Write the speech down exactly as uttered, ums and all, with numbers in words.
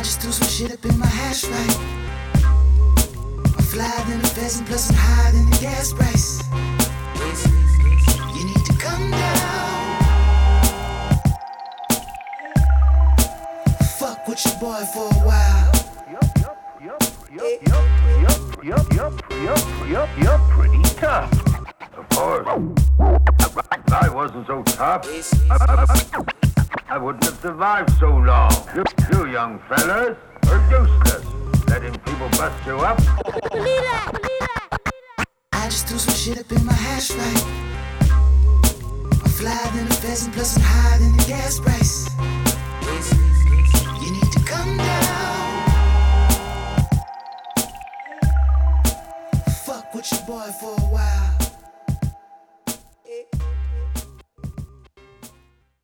just threw some shit up in my hash pipe. I'm flyer than a pheasant, plus I'm higher than the gas price. You need to come down. Fuck with your boy for a while. Yup, yup, yup, yup, yup, yup, yup, yup, yup, yup, pretty tough. Of course. If I wasn't so tough, I, I, I wouldn't have survived so long. You, you young fellas are useless. Letting people bust you up. I just threw some shit up in my hash pipe. I'm flyer than a pheasant, plus I'm higher than the gas price. You need to come down. Fuck with your boy for a while.